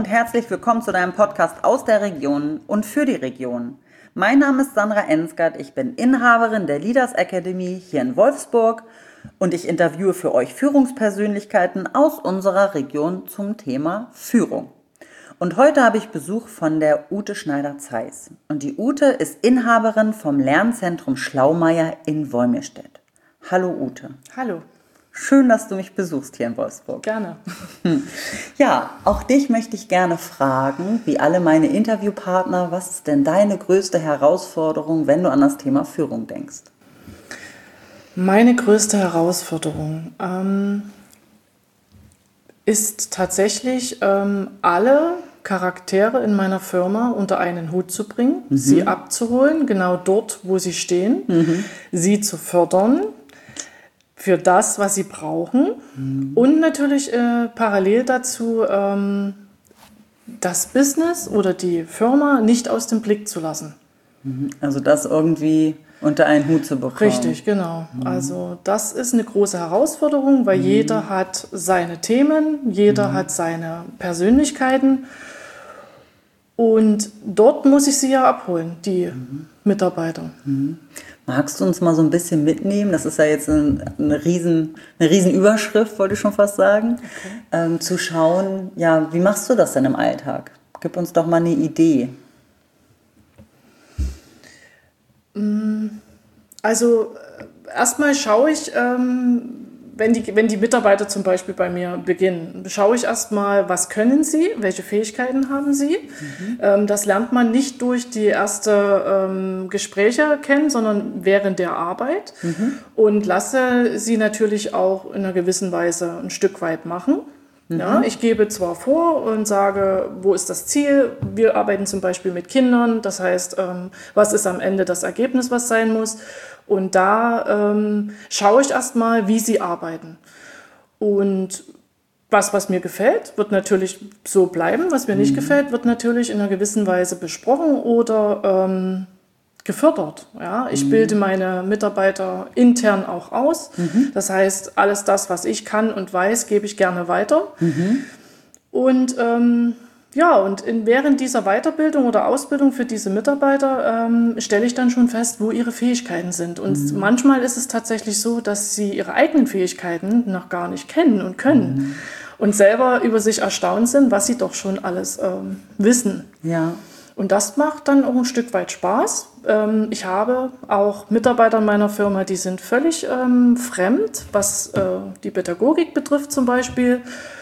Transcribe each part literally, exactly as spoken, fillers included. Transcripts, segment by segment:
und herzlich willkommen zu deinem Podcast aus der Region und für die Region. Mein Name ist Sandra Ensgard, ich bin Inhaberin der Leaders Academy hier in Wolfsburg und ich interviewe für euch Führungspersönlichkeiten aus unserer Region zum Thema Führung. Und heute habe ich Besuch von der Ute Schneider-Zeiss. Und die Ute ist Inhaberin vom Lernzentrum Schlaumeier in Wolmirstedt. Hallo Ute. Hallo. Schön, dass du mich besuchst hier in Wolfsburg. Gerne. Ja, auch dich möchte ich gerne fragen, wie alle meine Interviewpartner, was ist denn deine größte Herausforderung, wenn du an das Thema Führung denkst? Meine größte Herausforderung ähm, ist tatsächlich, ähm, alle Charaktere in meiner Firma unter einen Hut zu bringen, mhm. sie abzuholen, genau dort, wo sie stehen, mhm. sie zu fördern, für das, was sie brauchen mhm. und natürlich äh, parallel dazu ähm, das Business oder die Firma nicht aus dem Blick zu lassen. Also das irgendwie unter einen Hut zu bekommen. Richtig, genau. Mhm. Also das ist eine große Herausforderung, weil mhm. jeder hat seine Themen, jeder mhm. hat seine Persönlichkeiten und dort muss ich sie ja abholen, die mhm. Mitarbeiter. Mhm. Magst du uns mal so ein bisschen mitnehmen? Das ist ja jetzt eine, eine, riesen, eine riesen Überschrift, wollte ich schon fast sagen. Okay. Ähm, zu schauen, ja, wie machst du das denn im Alltag? Gib uns doch mal eine Idee. Also erstmal schaue ich, ähm, wenn die, wenn die Mitarbeiter zum Beispiel bei mir beginnen, schaue ich erstmal, was können sie, welche Fähigkeiten haben sie. Mhm. Ähm, das lernt man nicht durch die ersten ähm, Gespräche kennen, sondern während der Arbeit. Mhm. Und lasse sie natürlich auch in einer gewissen Weise ein Stück weit machen. Mhm. Ja, ich gebe zwar vor und sage, wo ist das Ziel? Wir arbeiten zum Beispiel mit Kindern, das heißt, ähm, was ist am Ende das Ergebnis, was sein muss? Und da ähm, schaue ich erstmal, wie sie arbeiten. Und was, was mir gefällt, wird natürlich so bleiben. Was mir mhm. nicht gefällt, wird natürlich in einer gewissen Weise besprochen oder ähm, gefördert. Ja? Ich mhm. bilde meine Mitarbeiter intern auch aus. Mhm. Das heißt, alles das, was ich kann und weiß, gebe ich gerne weiter. Mhm. Und ähm, ja, und in, während dieser Weiterbildung oder Ausbildung für diese Mitarbeiter ähm, stelle ich dann schon fest, wo ihre Fähigkeiten sind. Und mhm. manchmal ist es tatsächlich so, dass sie ihre eigenen Fähigkeiten noch gar nicht kennen und können. Mhm. Und selber über sich erstaunt sind, was sie doch schon alles ähm, wissen. Ja. Und das macht dann auch ein Stück weit Spaß. Ähm, ich habe auch Mitarbeiter in meiner Firma, die sind völlig ähm, fremd, was äh, die Pädagogik betrifft zum Beispiel.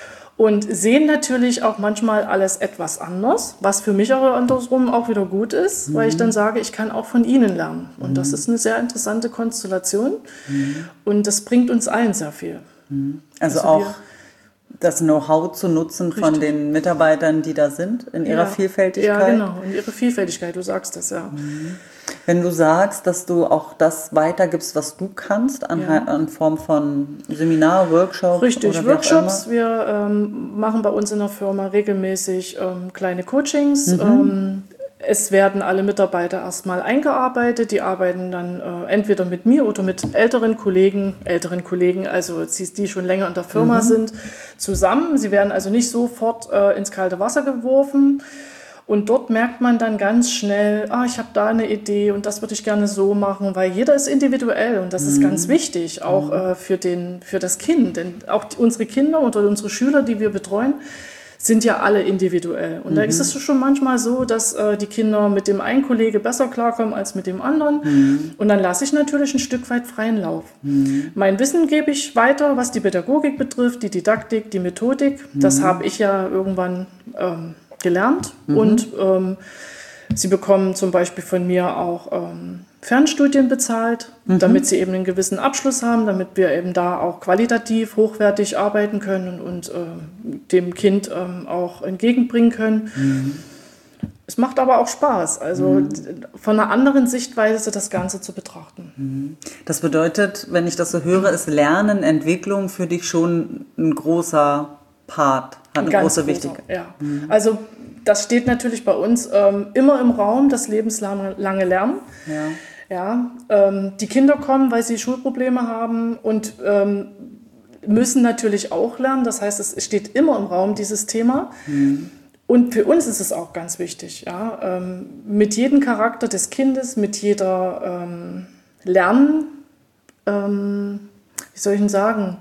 Und sehen natürlich auch manchmal alles etwas anders, was für mich aber andersrum auch wieder gut ist, mhm. weil ich dann sage, ich kann auch von ihnen lernen. Und mhm. das ist eine sehr interessante Konstellation mhm. und das bringt uns allen sehr viel. Mhm. Also, also auch das Know-how zu nutzen richtig. Von den Mitarbeitern, die da sind, in ihrer ja. Vielfältigkeit. Ja, genau, in ihrer Vielfältigkeit, du sagst das, ja. Mhm. Wenn du sagst, dass du auch das weitergibst, was du kannst, an, ja. in Form von Seminar, Workshops. Richtig, oder Workshops. Wir ähm, machen bei uns in der Firma regelmäßig ähm, kleine Coachings. Mhm. Ähm, es werden alle Mitarbeiter erstmal eingearbeitet. Die arbeiten dann äh, entweder mit mir oder mit älteren Kollegen, älteren Kollegen, also die schon länger in der Firma mhm. sind, zusammen. Sie werden also nicht sofort äh, ins kalte Wasser geworfen. Und dort merkt man dann ganz schnell, ah, ich habe da eine Idee und das würde ich gerne so machen, weil jeder ist individuell und das mhm. ist ganz wichtig, auch mhm. äh, für, den, für das Kind. Denn auch die, unsere Kinder oder unsere Schüler, die wir betreuen, sind ja alle individuell. Und mhm. da ist es schon manchmal so, dass äh, die Kinder mit dem einen Kollege besser klarkommen als mit dem anderen. Mhm. Und dann lasse ich natürlich ein Stück weit freien Lauf. Mhm. Mein Wissen gebe ich weiter, was die Pädagogik betrifft, die Didaktik, die Methodik. Mhm. Das habe ich ja irgendwann ähm, gelernt mhm. und ähm, sie bekommen zum Beispiel von mir auch ähm, Fernstudien bezahlt, mhm. damit sie eben einen gewissen Abschluss haben, damit wir eben da auch qualitativ hochwertig arbeiten können und äh, dem Kind ähm, auch entgegenbringen können. Mhm. Es macht aber auch Spaß, also mhm. von einer anderen Sichtweise das Ganze zu betrachten. Das bedeutet, wenn ich das so höre, ist Lernen, Entwicklung für dich schon ein großer Part, hat eine Ganz große großer, Wichtigkeit. Ja. Mhm. Also das steht natürlich bei uns ähm, immer im Raum, das lebenslange lange Lernen. Ja. Ja, ähm, die Kinder kommen, weil sie Schulprobleme haben und ähm, müssen natürlich auch lernen. Das heißt, es steht immer im Raum, dieses Thema. Mhm. Und für uns ist es auch ganz wichtig, ja, ähm, mit jedem Charakter des Kindes, mit jeder ähm, Lernen, ähm, wie soll ich denn sagen,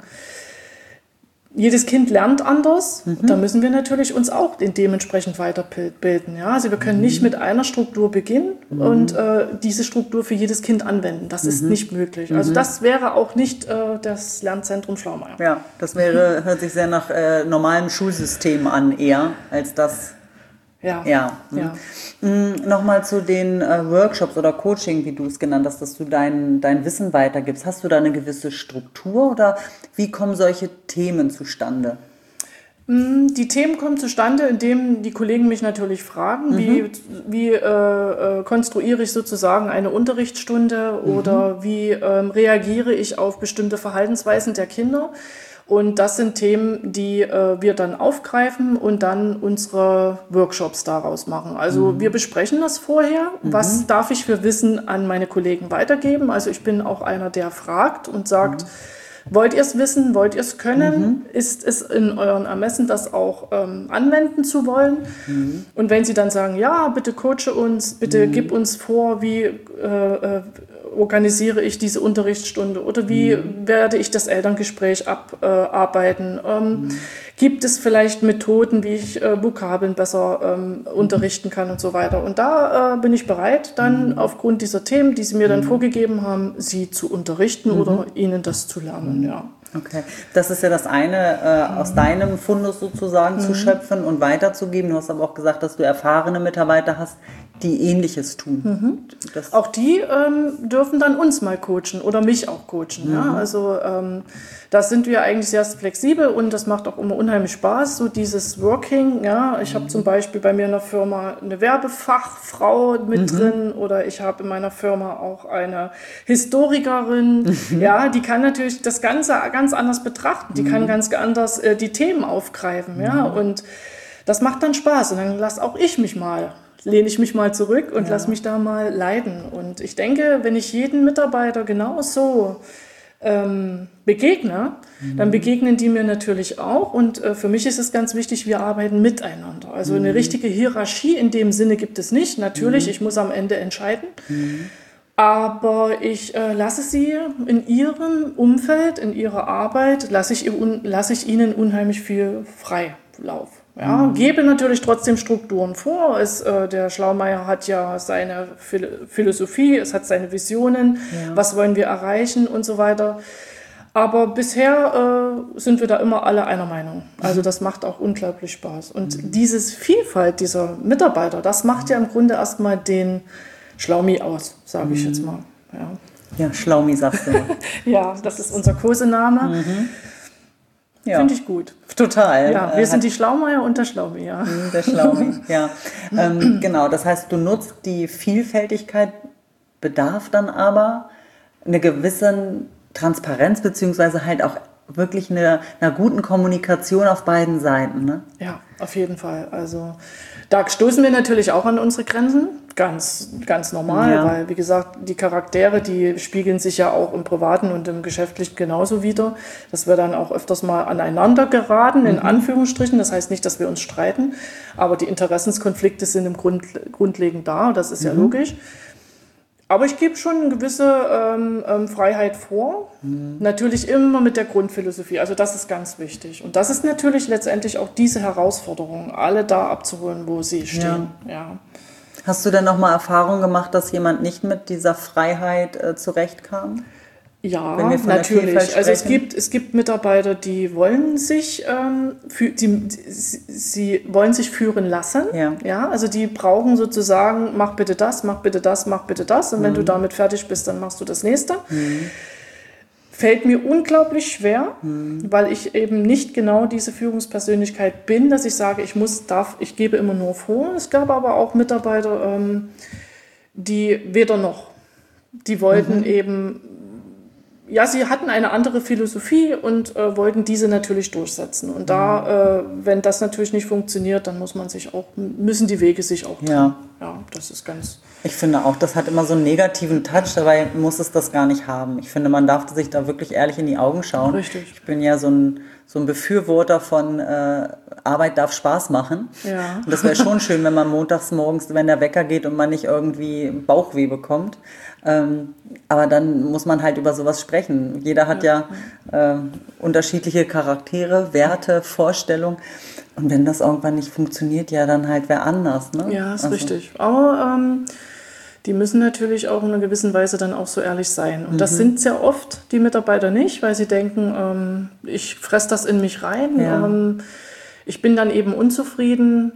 jedes Kind lernt anders. Mhm. Da müssen wir natürlich uns auch dementsprechend weiterbilden. Ja? Also wir können mhm. nicht mit einer Struktur beginnen mhm. und äh, diese Struktur für jedes Kind anwenden. Das mhm. ist nicht möglich. Mhm. Also das wäre auch nicht äh, das Lernzentrum Schlaumeier. Ja, das wäre, hört sich sehr nach äh, normalem Schulsystem an eher, als das... Ja. ja. ja. Mhm. Nochmal zu den äh, Workshops oder Coaching, wie du es genannt hast, dass du dein, dein Wissen weitergibst. Hast du da eine gewisse Struktur oder wie kommen solche Themen zustande? Die Themen kommen zustande, indem die Kollegen mich natürlich fragen, mhm. wie, wie äh, konstruiere ich sozusagen eine Unterrichtsstunde mhm. oder wie äh, reagiere ich auf bestimmte Verhaltensweisen der Kinder. Und das sind Themen, die äh, wir dann aufgreifen und dann unsere Workshops daraus machen. Also mhm. wir besprechen das vorher. Mhm. Was darf ich für Wissen an meine Kollegen weitergeben? Also ich bin auch einer, der fragt und sagt, mhm. wollt ihr es wissen, wollt ihr es können? Mhm. Ist es in euren Ermessen, das auch ähm, anwenden zu wollen? Mhm. Und wenn sie dann sagen, ja, bitte coache uns, bitte mhm. gib uns vor, wie... Äh, äh, organisiere ich diese Unterrichtsstunde oder wie mhm. werde ich das Elterngespräch abarbeiten? Äh, ähm, mhm. Gibt es vielleicht Methoden, wie ich äh, Vokabeln besser ähm, mhm. unterrichten kann und so weiter? Und da äh, bin ich bereit, dann mhm. aufgrund dieser Themen, die sie mir dann mhm. vorgegeben haben, sie zu unterrichten mhm. oder ihnen das zu lernen. Ja. Okay, das ist ja das eine, äh, aus deinem Fundus sozusagen mhm. zu schöpfen und weiterzugeben. Du hast aber auch gesagt, dass du erfahrene Mitarbeiter hast, die Ähnliches tun. Mhm. Das auch die ähm, dürfen dann uns mal coachen oder mich auch coachen. Mhm. Ja? Also ähm, da sind wir eigentlich sehr flexibel und das macht auch immer unheimlich Spaß, so dieses Working. Ja? Ich mhm. habe zum Beispiel bei mir in der Firma eine Werbefachfrau mit mhm. drin oder ich habe in meiner Firma auch eine Historikerin. Mhm. Ja, die kann natürlich das Ganze ganz anders betrachten. Die mhm. kann ganz anders äh, die Themen aufgreifen. Ja? Mhm. Und das macht dann Spaß und dann lasse auch ich mich mal lehne ich mich mal zurück und ja. lasse mich da mal leiten. Und ich denke, wenn ich jeden Mitarbeiter genau so ähm, begegne, mhm. dann begegnen die mir natürlich auch. Und äh, für mich ist es ganz wichtig, wir arbeiten miteinander. Also mhm. eine richtige Hierarchie in dem Sinne gibt es nicht. Natürlich, mhm. ich muss am Ende entscheiden. Mhm. Aber ich äh, lasse sie in ihrem Umfeld, in ihrer Arbeit, lasse ich, lasse ich ihnen unheimlich viel Freilauf. Ja, mhm. gebe natürlich trotzdem Strukturen vor. Es, äh, der Schlaumeier hat ja seine Phil- Philosophie, es hat seine Visionen, ja. was wollen wir erreichen und so weiter. Aber bisher äh, sind wir da immer alle einer Meinung. Also das macht auch unglaublich Spaß. Und mhm. diese Vielfalt dieser Mitarbeiter, das macht ja im Grunde erstmal den Schlaumi aus, sage mhm. ich jetzt mal. Ja, ja Schlaumi sagst du. Ja, das ist unser Kosename. Mhm. Ja. Finde ich gut. Total. Ja, wir äh, sind die Schlaumeier und der Schlaumi, ja. Der Schlaumi, ja. ähm, genau, das heißt, du nutzt die Vielfältigkeit, bedarf dann aber eine gewisse Transparenz, beziehungsweise halt auch wirklich eine, einer guten Kommunikation auf beiden Seiten, ne? Ja, auf jeden Fall. Also da stoßen wir natürlich auch an unsere Grenzen, ganz, ganz normal, ja. weil, wie gesagt, die Charaktere, die spiegeln sich ja auch im Privaten und im Geschäftlichen genauso wider, dass wir dann auch öfters mal aneinander geraten, mhm. in Anführungsstrichen. Das heißt nicht, dass wir uns streiten, aber die Interessenskonflikte sind im Grund, grundlegend da, das ist mhm. ja logisch. Aber ich gebe schon eine gewisse ähm, ähm, Freiheit vor, mhm. natürlich immer mit der Grundphilosophie, also das ist ganz wichtig. Und das ist natürlich letztendlich auch diese Herausforderung, alle da abzuholen, wo sie stehen. Ja. Ja. Hast du denn nochmal Erfahrung gemacht, dass jemand nicht mit dieser Freiheit äh, zurechtkam? Ja, natürlich. Also es gibt, es gibt Mitarbeiter, die wollen sich, ähm, für, die, sie, sie wollen sich führen lassen. Ja. Ja, also die brauchen sozusagen, mach bitte das, mach bitte das, mach bitte das. Und mhm. wenn du damit fertig bist, dann machst du das nächste. Mhm. Fällt mir unglaublich schwer, mhm. weil ich eben nicht genau diese Führungspersönlichkeit bin, dass ich sage, ich muss, darf, ich gebe immer nur vor. Es gab aber auch Mitarbeiter, ähm, die weder noch, die wollten mhm. eben, ja, sie hatten eine andere Philosophie und äh, wollten diese natürlich durchsetzen. Und da, äh, wenn das natürlich nicht funktioniert, dann muss man sich auch, müssen die Wege sich auch trennen. Ja. Ja, das ist ganz... Ich finde auch, das hat immer so einen negativen Touch, dabei muss es das gar nicht haben. Ich finde, man darf sich da wirklich ehrlich in die Augen schauen. Richtig. Ich bin ja so ein, so ein Befürworter von äh, Arbeit darf Spaß machen. Ja. Und das wäre schon schön, wenn man montags morgens, wenn der Wecker geht und man nicht irgendwie Bauchweh bekommt. Ähm, aber dann muss man halt über sowas sprechen. Jeder hat ja, ja äh, unterschiedliche Charaktere, Werte, Vorstellungen. Und wenn das irgendwann nicht funktioniert, ja, dann halt wer anders. Ne? Ja, ist also. richtig. Aber ähm, die müssen natürlich auch in einer gewissen Weise dann auch so ehrlich sein. Und mhm. das sind sehr oft die Mitarbeiter nicht, weil sie denken, ähm, ich fresse das in mich rein. Ja. Ähm, ich bin dann eben unzufrieden.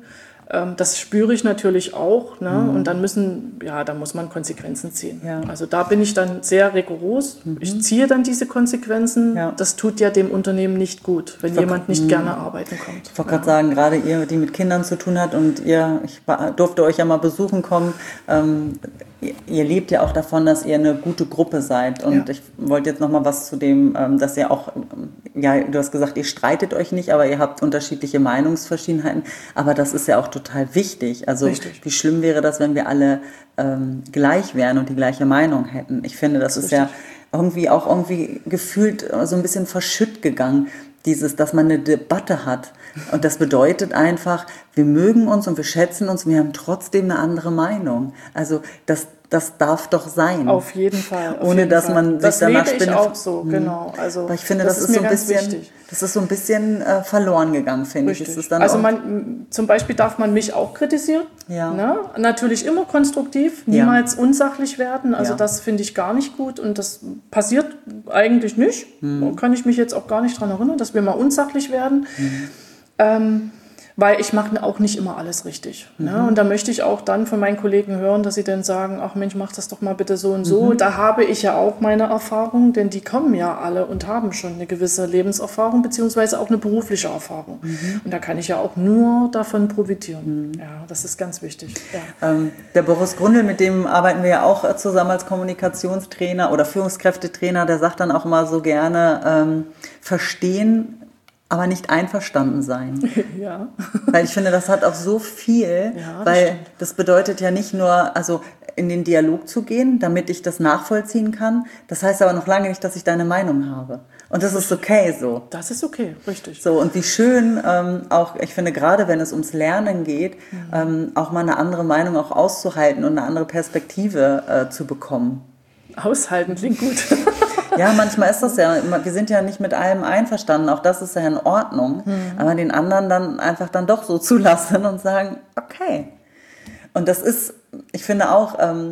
Das spüre ich natürlich auch, ne? Mhm. Und dann müssen, ja, da muss man Konsequenzen ziehen. Ja. Also da bin ich dann sehr rigoros. Mhm. Ich ziehe dann diese Konsequenzen. Ja. Das tut ja dem Unternehmen nicht gut, wenn ich jemand nicht mh. gerne arbeiten kommt. Ich wollte gerade ja. sagen, gerade ihr, die mit Kindern zu tun hat und ihr, ich durfte euch ja mal besuchen kommen, ähm, ihr, ihr lebt ja auch davon, dass ihr eine gute Gruppe seid. Und ja. ich wollte jetzt noch mal was zu dem, ähm, dass ihr auch, ja, du hast gesagt, ihr streitet euch nicht, aber ihr habt unterschiedliche Meinungsverschiedenheiten. Aber das ist ja auch total wichtig. Also Richtig. Wie schlimm wäre das, wenn wir alle ähm, gleich wären und die gleiche Meinung hätten. Ich finde, das, das ist, ist ja irgendwie auch irgendwie gefühlt so ein bisschen verschütt gegangen, dieses, dass man eine Debatte hat. Und das bedeutet einfach, wir mögen uns und wir schätzen uns, wir haben trotzdem eine andere Meinung. Also das Das darf doch sein. Auf jeden Fall. Auf Ohne jeden dass Fall. man sich das danach lebe ich auch so, hm. genau. Also aber ich finde, das, das ist, ist so ein bisschen, wichtig. das ist so ein bisschen äh, verloren gegangen, finde ich. Ist dann also man, zum Beispiel darf man mich auch kritisieren. Ja. Ne? Natürlich immer konstruktiv, niemals ja. unsachlich werden. Also ja. das finde ich gar nicht gut und das passiert eigentlich nicht. Hm. Da kann ich mich jetzt auch gar nicht daran erinnern, dass wir mal unsachlich werden. Hm. Ähm, Weil ich mache auch nicht immer alles richtig. Mhm. Ne? Und da möchte ich auch dann von meinen Kollegen hören, dass sie dann sagen, ach Mensch, mach das doch mal bitte so und so. Mhm. Da habe ich ja auch meine Erfahrung, denn die kommen ja alle und haben schon eine gewisse Lebenserfahrung, beziehungsweise auch eine berufliche Erfahrung. Mhm. Und da kann ich ja auch nur davon profitieren. Mhm. Ja, das ist ganz wichtig. Ja. Ähm, der Boris Grundl, mit dem arbeiten wir ja auch zusammen als Kommunikationstrainer oder Führungskräftetrainer, der sagt dann auch immer so gerne, ähm, verstehen, aber nicht einverstanden sein. Ja. Weil ich finde, das hat auch so viel, ja, das weil stimmt. Das bedeutet ja nicht nur, also in den Dialog zu gehen, damit ich das nachvollziehen kann. Das heißt aber noch lange nicht, dass ich deine Meinung habe. Und das ist okay so. Das ist okay, richtig. So, und wie schön ähm, auch, ich finde, gerade wenn es ums Lernen geht, mhm. ähm, auch mal eine andere Meinung auch auszuhalten und eine andere Perspektive äh, zu bekommen. Aushalten klingt gut. Ja, manchmal ist das ja, wir sind ja nicht mit allem einverstanden, auch das ist ja in Ordnung, mhm. aber den anderen dann einfach dann doch so zulassen und sagen, okay. Und das ist, ich finde auch, ähm,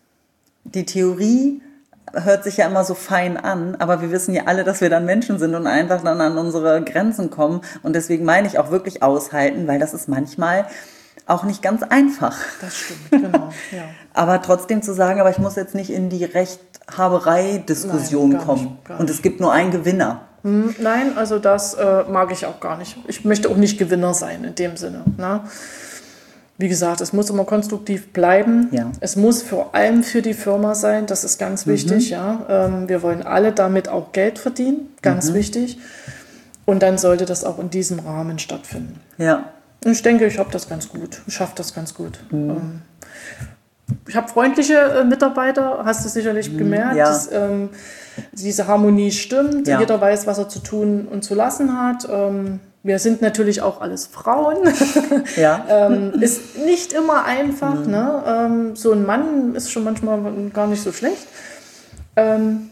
die Theorie hört sich ja immer so fein an, aber wir wissen ja alle, dass wir dann Menschen sind und einfach dann an unsere Grenzen kommen und deswegen meine ich auch wirklich aushalten, weil das ist manchmal auch nicht ganz einfach. Das stimmt, genau. Ja. Aber trotzdem zu sagen, aber ich muss jetzt nicht in die Rechthaberei-Diskussion Nein, kommen. Nicht, und es gibt nur einen Gewinner. Hm, nein, also das äh, mag ich auch gar nicht. Ich möchte auch nicht Gewinner sein in dem Sinne. Ne? Wie gesagt, es muss immer konstruktiv bleiben. Ja. Es muss vor allem für die Firma sein, das ist ganz wichtig. Mhm. Ja? Ähm, wir wollen alle damit auch Geld verdienen, ganz mhm. wichtig. Und dann sollte das auch in diesem Rahmen stattfinden. Ja. Und ich denke, ich habe das ganz gut. Ich schaffe das ganz gut. Mhm. Ähm, ich habe freundliche äh, Mitarbeiter, hast du sicherlich mhm. gemerkt. Ja. Dass, ähm, diese Harmonie stimmt. Ja. Jeder weiß, was er zu tun und zu lassen hat. Ähm, wir sind natürlich auch alles Frauen. Ja. ähm, ist nicht immer einfach. Mhm. Ne? Ähm, so ein Mann ist schon manchmal gar nicht so schlecht. Ähm,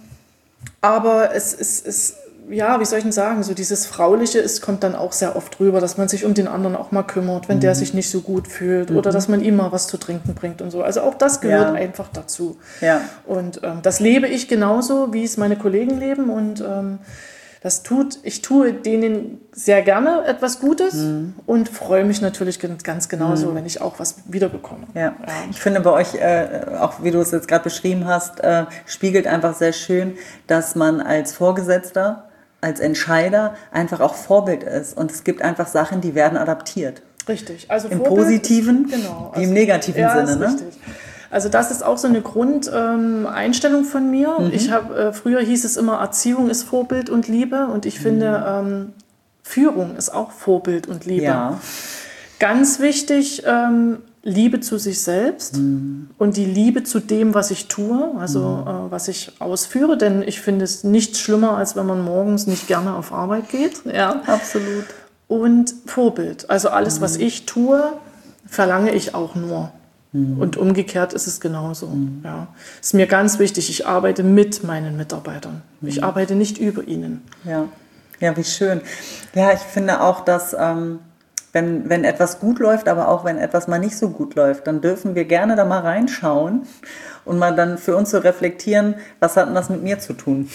aber es ist... Es, ja, wie soll ich denn sagen, so dieses Frauliche ist, kommt dann auch sehr oft rüber, dass man sich um den anderen auch mal kümmert, wenn mhm. der sich nicht so gut fühlt mhm. oder dass man ihm mal was zu trinken bringt und so. Also auch das gehört ja. einfach dazu. Ja. Und ähm, das lebe ich genauso, wie es meine Kollegen leben und ähm, das tut, ich tue denen sehr gerne etwas Gutes mhm. und freue mich natürlich ganz genauso, mhm. wenn ich auch was wiederbekomme. Ja. Ja. Ich finde bei euch, äh, auch wie du es jetzt gerade beschrieben hast, äh, spiegelt einfach sehr schön, dass man als Vorgesetzter, als Entscheider einfach auch Vorbild ist. Und es gibt einfach Sachen, die werden adaptiert. Richtig. Also im Vorbild positiven, ist, genau, wie im negativen ja, Sinne. Ist richtig. Also das ist auch so eine Grundeinstellung ähm, von mir. Mhm. Ich hab, äh, früher hieß es immer, Erziehung ist Vorbild und Liebe. Und ich mhm. finde, ähm, Führung ist auch Vorbild und Liebe. Ja. Ganz wichtig, ähm, Liebe zu sich selbst mhm. und die Liebe zu dem, was ich tue, also mhm. äh, was ich ausführe. Denn ich finde es nichts schlimmer, als wenn man morgens nicht gerne auf Arbeit geht. Ja, absolut. Und Vorbild. Also alles, mhm. was ich tue, verlange ich auch nur. Mhm. Und umgekehrt ist es genauso. Mhm. Ja. Ist mir ganz wichtig, ich arbeite mit meinen Mitarbeitern. Mhm. Ich arbeite nicht über ihnen. Ja, ja, wie schön. Ja, ich finde auch, dass ähm, wenn, wenn etwas gut läuft, aber auch wenn etwas mal nicht so gut läuft, dann dürfen wir gerne da mal reinschauen und mal dann für uns so reflektieren, was hat denn das mit mir zu tun?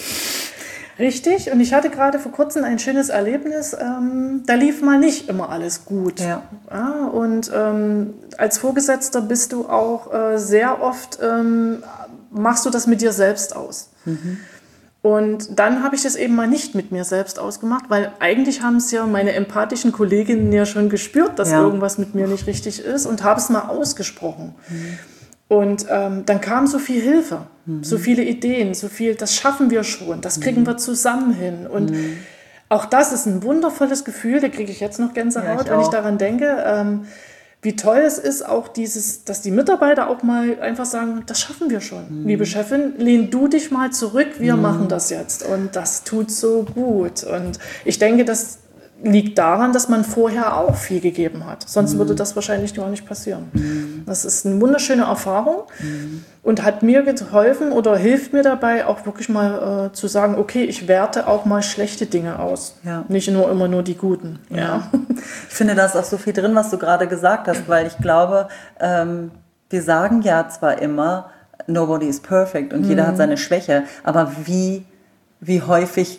Richtig, und ich hatte gerade vor kurzem ein schönes Erlebnis, ähm, da lief mal nicht immer alles gut. Ja. Ja, und ähm, als Vorgesetzter bist du auch äh, sehr oft, ähm, machst du das mit dir selbst aus. Mhm. Und dann habe ich das eben mal nicht mit mir selbst ausgemacht, weil eigentlich haben es ja meine empathischen Kolleginnen ja schon gespürt, dass ja. irgendwas mit mir nicht richtig ist und habe es mal ausgesprochen. Mhm. Und ähm, dann kam so viel Hilfe, mhm. so viele Ideen, so viel, das schaffen wir schon, das kriegen mhm. wir zusammen hin. Und mhm. auch das ist ein wundervolles Gefühl, da kriege ich jetzt noch Gänsehaut, ja, ich wenn auch. ich daran denke, ähm, wie toll es ist, auch dieses, dass die Mitarbeiter auch mal einfach sagen, das schaffen wir schon. Mhm. Liebe Chefin, lehn du dich mal zurück, wir mhm. machen das jetzt. Und das tut so gut. Und ich denke, das liegt daran, dass man vorher auch viel gegeben hat. Sonst mhm. würde das wahrscheinlich gar nicht passieren. Mhm. Das ist eine wunderschöne Erfahrung mhm. und hat mir geholfen oder hilft mir dabei, auch wirklich mal äh, zu sagen, okay, ich werte auch mal schlechte Dinge aus. Ja. Nicht nur immer nur die guten. Ja. Ja. Ich finde, da ist auch so viel drin, was du gerade gesagt hast, weil ich glaube, ähm, wir sagen ja zwar immer, nobody is perfect und mhm. jeder hat seine Schwäche, aber wie, wie häufig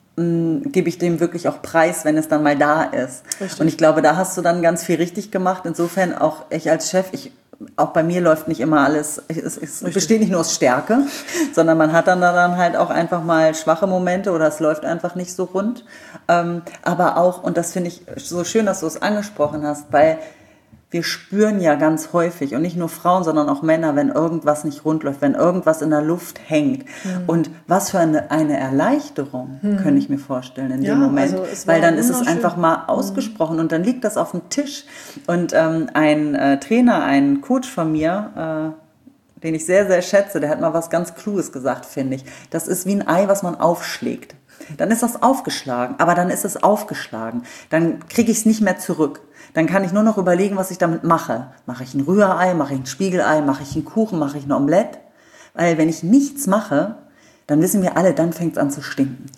gebe ich dem wirklich auch Preis, wenn es dann mal da ist. Richtig. Und ich glaube, da hast du dann ganz viel richtig gemacht. Insofern auch ich als Chef, ich, auch bei mir läuft nicht immer alles, es, es besteht nicht nur aus Stärke, sondern man hat dann, dann halt auch einfach mal schwache Momente oder es läuft einfach nicht so rund. Ähm, aber auch, und das finde ich so schön, dass du es angesprochen hast, weil wir spüren ja ganz häufig, und nicht nur Frauen, sondern auch Männer, wenn irgendwas nicht rund läuft, wenn irgendwas in der Luft hängt. Mhm. Und was für eine, eine Erleichterung, mhm. könnte ich mir vorstellen in ja, dem Moment. Also weil dann ist es einfach mal ausgesprochen mhm. und dann liegt das auf dem Tisch. Und ähm, ein äh, Trainer, ein Coach von mir, äh, den ich sehr, sehr schätze, der hat mal was ganz Kluges gesagt, finde ich. Das ist wie ein Ei, was man aufschlägt. Dann ist das aufgeschlagen, aber dann ist es aufgeschlagen. Dann kriege ich es nicht mehr zurück. Dann kann ich nur noch überlegen, was ich damit mache. Mache ich ein Rührei, mache ich ein Spiegelei, mache ich einen Kuchen, mache ich ein Omelett? Weil wenn ich nichts mache, dann wissen wir alle, dann fängt es an zu stinken.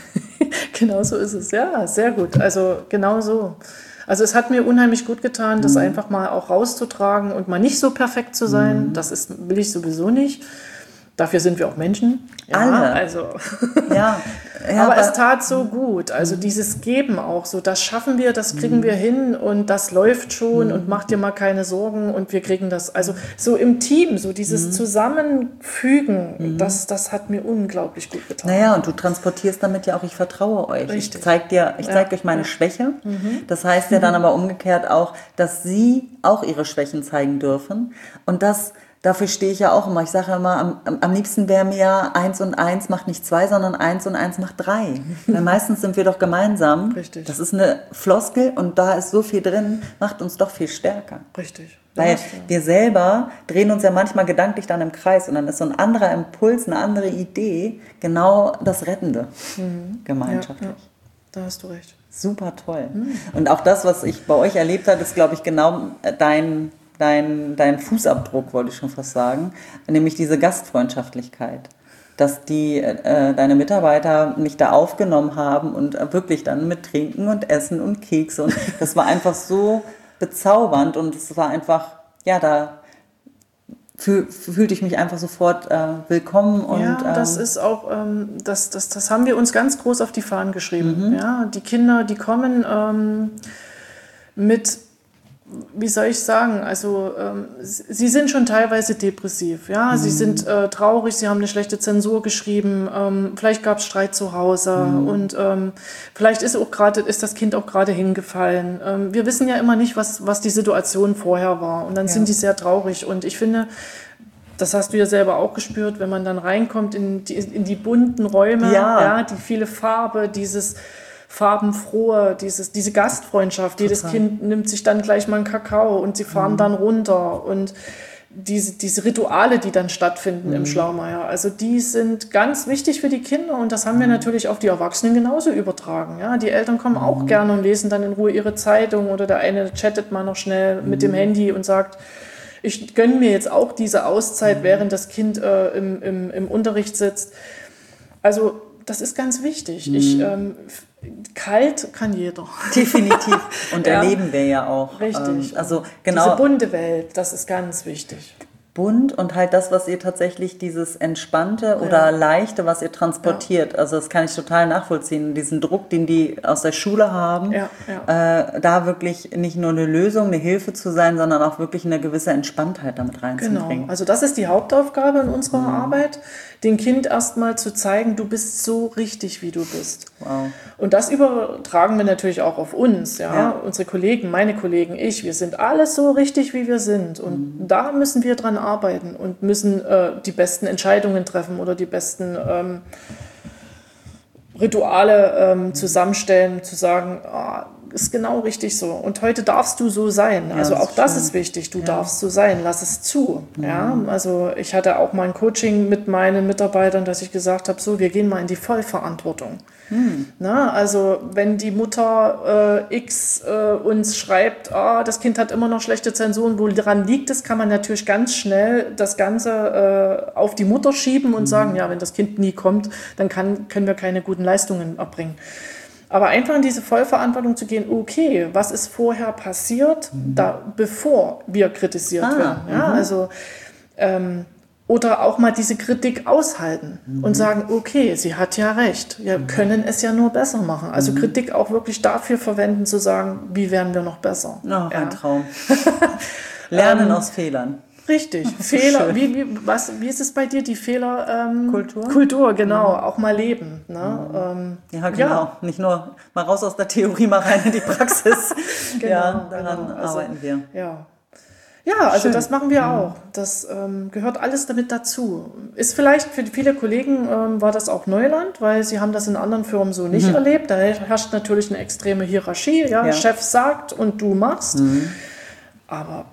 Genau so ist es, ja, sehr gut. Also genau so. Also es hat mir unheimlich gut getan, das mhm. einfach mal auch rauszutragen und mal nicht so perfekt zu sein. Mhm. Das ist, will ich sowieso nicht. Dafür sind wir auch Menschen. Ja, alle. Also. Ja. Ja, aber, aber es tat so gut. Also dieses Geben auch so, das schaffen wir, das kriegen wir hin und das läuft schon und mach dir mal keine Sorgen und wir kriegen das. Also so im Team, so dieses Zusammenfügen, das, das hat mir unglaublich gut getan. Naja, und du transportierst damit ja auch, ich vertraue euch. Richtig. Ich zeige dir, ich zeig ja. euch meine ja. Schwäche. Mhm. Das heißt ja dann aber umgekehrt auch, dass sie auch ihre Schwächen zeigen dürfen und das. Dafür stehe ich ja auch immer. Ich sage ja immer, am, am liebsten wäre mir eins und eins macht nicht zwei, sondern eins und eins macht drei. Weil meistens sind wir doch gemeinsam. Richtig. Das ist eine Floskel und da ist so viel drin, macht uns doch viel stärker. Richtig. Weil wir selber drehen uns ja manchmal gedanklich dann im Kreis und dann ist so ein anderer Impuls, eine andere Idee, genau das Rettende, mhm. gemeinschaftlich. Ja, ja. Da hast du recht. Super toll. Mhm. Und auch das, was ich bei euch erlebt habe, ist, glaube ich, genau dein... Dein, dein Fußabdruck, wollte ich schon fast sagen, nämlich diese Gastfreundschaftlichkeit, dass die, äh, deine Mitarbeiter mich da aufgenommen haben und wirklich dann mit Trinken und Essen und Kekse und das war einfach so bezaubernd und es war einfach, ja, da fühl, fühlte ich mich einfach sofort äh, willkommen. Und, ja, das ähm, ist auch, ähm, das, das, das haben wir uns ganz groß auf die Fahnen geschrieben. Mhm. Ja, die Kinder, die kommen ähm, mit wie soll ich sagen, also ähm, sie sind schon teilweise depressiv, ja, mhm. sie sind äh, traurig, sie haben eine schlechte Zensur geschrieben, ähm, vielleicht gab es Streit zu Hause mhm. und ähm, vielleicht ist auch gerade ist das Kind auch gerade hingefallen. Ähm, wir wissen ja immer nicht, was, was die Situation vorher war und dann ja. sind die sehr traurig und ich finde, das hast du ja selber auch gespürt, wenn man dann reinkommt in die, in die bunten Räume, ja. ja, die viele Farbe, dieses farbenfrohe, dieses, diese Gastfreundschaft. Total. Jedes Kind nimmt sich dann gleich mal einen Kakao und sie fahren mhm. dann runter und diese, diese Rituale, die dann stattfinden mhm. im Schlaumeier, also die sind ganz wichtig für die Kinder und das haben wir natürlich auf die Erwachsenen genauso übertragen. Ja? Die Eltern kommen mhm. auch gerne und lesen dann in Ruhe ihre Zeitung oder der eine chattet mal noch schnell mhm. mit dem Handy und sagt, ich gönne mir jetzt auch diese Auszeit, mhm. während das Kind äh, im, im, im Unterricht sitzt. Also das ist ganz wichtig. Mhm. Ich, ähm, kalt kann jeder. Definitiv. Und ja. erleben wir ja auch. Richtig. Ähm, also genau. Diese bunte Welt, das ist ganz wichtig. Bunt und halt das, was ihr tatsächlich, dieses Entspannte oder ja. Leichte, was ihr transportiert. Ja. Also das kann ich total nachvollziehen. Diesen Druck, den die aus der Schule haben, ja, ja. Äh, da wirklich nicht nur eine Lösung, eine Hilfe zu sein, sondern auch wirklich eine gewisse Entspanntheit damit reinzubringen. Genau, also das ist die Hauptaufgabe in unserer mhm. Arbeit, dem Kind erstmal zu zeigen, du bist so richtig, wie du bist. Wow. Und das übertragen wir natürlich auch auf uns, ja? ja. Unsere Kollegen, meine Kollegen, ich, wir sind alles so richtig, wie wir sind. Und mhm. da müssen wir dran arbeiten und müssen äh, die besten Entscheidungen treffen oder die besten ähm, Rituale ähm, zusammenstellen, zu sagen, ah, ist genau richtig so. Und heute darfst du so sein. Ja, also auch das, das ist wichtig. Du ja. darfst so sein. Lass es zu. Mhm. Ja, also ich hatte auch mal ein Coaching mit meinen Mitarbeitern, dass ich gesagt habe, so, wir gehen mal in die Vollverantwortung. Mhm. Na, also wenn die Mutter äh, X äh, uns schreibt, ah, das Kind hat immer noch schlechte Zensuren, woran liegt es, kann man natürlich ganz schnell das Ganze äh, auf die Mutter schieben und mhm. sagen, ja, wenn das Kind nie kommt, dann kann, können wir keine guten Leistungen erbringen. Aber einfach in diese Vollverantwortung zu gehen, okay, was ist vorher passiert, mhm. da, bevor wir kritisiert ah, werden. Ja, mhm. also, ähm, oder auch mal diese Kritik aushalten mhm. und sagen, okay, sie hat ja recht, wir mhm. können es ja nur besser machen. Also mhm. Kritik auch wirklich dafür verwenden, zu sagen, wie werden wir noch besser. Oh, ja. Ein Traum. Lernen ähm, aus Fehlern. Richtig, Fehler, wie, wie, was, wie ist es bei dir, die Fehler? Ähm, Kultur? Kultur, genau, mhm. auch mal leben. Ne? Mhm. Ähm, ja, genau, ja. nicht nur mal raus aus der Theorie, mal rein in die Praxis. genau, ja, daran genau. arbeiten also, wir. Ja, ja also Schön. Das machen wir mhm. auch. Das ähm, gehört alles damit dazu. Ist vielleicht für viele Kollegen, ähm, war das auch Neuland, weil sie haben das in anderen Firmen so nicht mhm. erlebt. Da herrscht natürlich eine extreme Hierarchie. Ja? Ja. Chef sagt und du machst. Mhm. Aber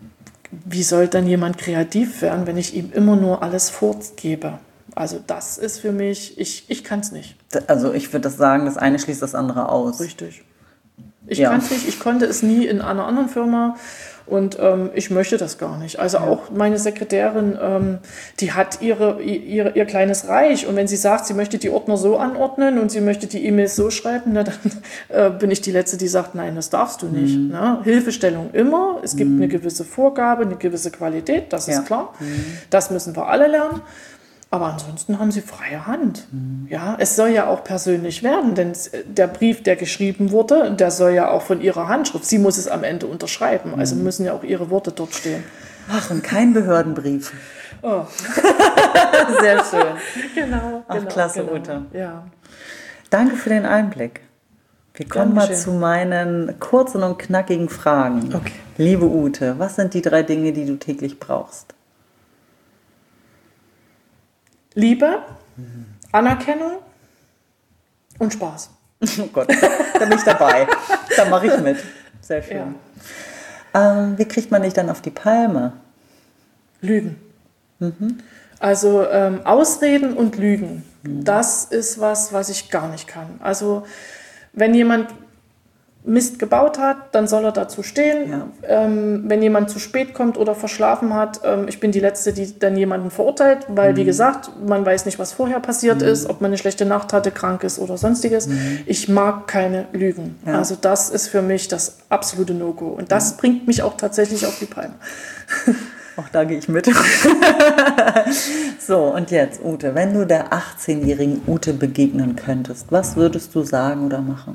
wie soll dann jemand kreativ werden, wenn ich ihm immer nur alles vorgebe? Also das ist für mich, ich, ich kann es nicht. Also ich würde das sagen, das eine schließt das andere aus. Richtig. Ich ja. kann es nicht, ich konnte es nie in einer anderen Firma und ähm, ich möchte das gar nicht. Also ja. auch meine Sekretärin, ähm, die hat ihre, ihre, ihr kleines Reich und wenn sie sagt, sie möchte die Ordner so anordnen und sie möchte die E-Mails so schreiben, na, dann äh, bin ich die Letzte, die sagt, nein, das darfst du nicht. Mhm. Ne? Hilfestellung immer, es gibt mhm. eine gewisse Vorgabe, eine gewisse Qualität, das ist ja. klar. Mhm. Das müssen wir alle lernen. Aber ansonsten haben sie freie Hand. Mhm. Ja, es soll ja auch persönlich werden, denn der Brief, der geschrieben wurde, der soll ja auch von ihrer Handschrift, sie muss es am Ende unterschreiben, mhm. also müssen ja auch ihre Worte dort stehen. Ach, und kein Behördenbrief. Oh. Sehr schön. Genau. Ach, genau, klasse, genau. Ute. Ja. Danke für den Einblick. Wir kommen Dankeschön. mal zu meinen kurzen und knackigen Fragen. Okay. Liebe Ute, was sind die drei Dinge, die du täglich brauchst? Liebe, Anerkennung und Spaß. Oh Gott, da bin ich dabei. Da mache ich mit. Sehr schön. Ja. Ähm, wie kriegt man dich dann auf die Palme? Lügen. Mhm. Also ähm, Ausreden und Lügen, mhm. das ist was, was ich gar nicht kann. Also wenn jemand Mist gebaut hat, dann soll er dazu stehen. Ja. Ähm, wenn jemand zu spät kommt oder verschlafen hat, ähm, ich bin die Letzte, die dann jemanden verurteilt, weil, mhm. wie gesagt, man weiß nicht, was vorher passiert mhm. ist, ob man eine schlechte Nacht hatte, krank ist oder sonstiges. Mhm. Ich mag keine Lügen. Ja. Also das ist für mich das absolute No-Go. Und das ja. bringt mich auch tatsächlich auf die Palme. Auch da gehe ich mit. So, und jetzt, Ute, wenn du der achtzehnjährigen Ute begegnen könntest, was würdest du sagen oder machen?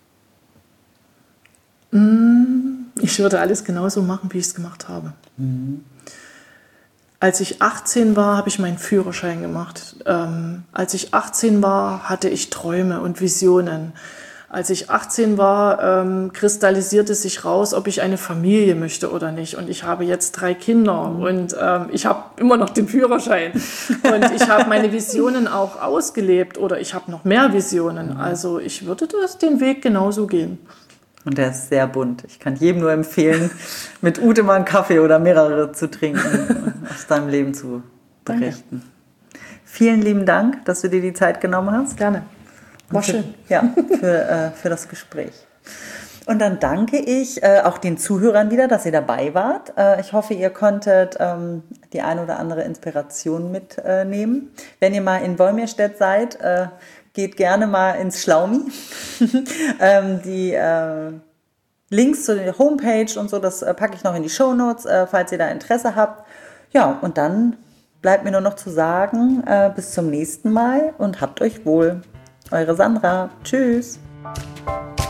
Ich würde alles genauso machen, wie ich es gemacht habe. Mhm. Als ich achtzehn war, habe ich meinen Führerschein gemacht. Ähm, als ich achtzehn war, hatte ich Träume und Visionen. Als ich achtzehn war, ähm, kristallisierte sich raus, ob ich eine Familie möchte oder nicht. Und ich habe jetzt drei Kinder mhm. und ähm, ich habe immer noch den Führerschein. Und ich habe meine Visionen auch ausgelebt oder ich habe noch mehr Visionen. Mhm. Also ich würde das den Weg genauso gehen. Und der ist sehr bunt. Ich kann jedem nur empfehlen, mit Ute mal einen Kaffee oder mehrere zu trinken und aus deinem Leben zu berichten. Danke. Vielen lieben Dank, dass du dir die Zeit genommen hast. Gerne. War für, schön. Ja, für, äh, für das Gespräch. Und dann danke ich äh, auch den Zuhörern wieder, dass ihr dabei wart. Äh, ich hoffe, ihr konntet ähm, die eine oder andere Inspiration mitnehmen. Äh, Wenn ihr mal in Wolmirstedt seid, äh, geht gerne mal ins Schlaumi. ähm, die äh, Links zu der Homepage und so, das äh, packe ich noch in die Shownotes, äh, falls ihr da Interesse habt. Ja, und dann bleibt mir nur noch zu sagen, äh, bis zum nächsten Mal und habt euch wohl. Eure Sandra. Tschüss.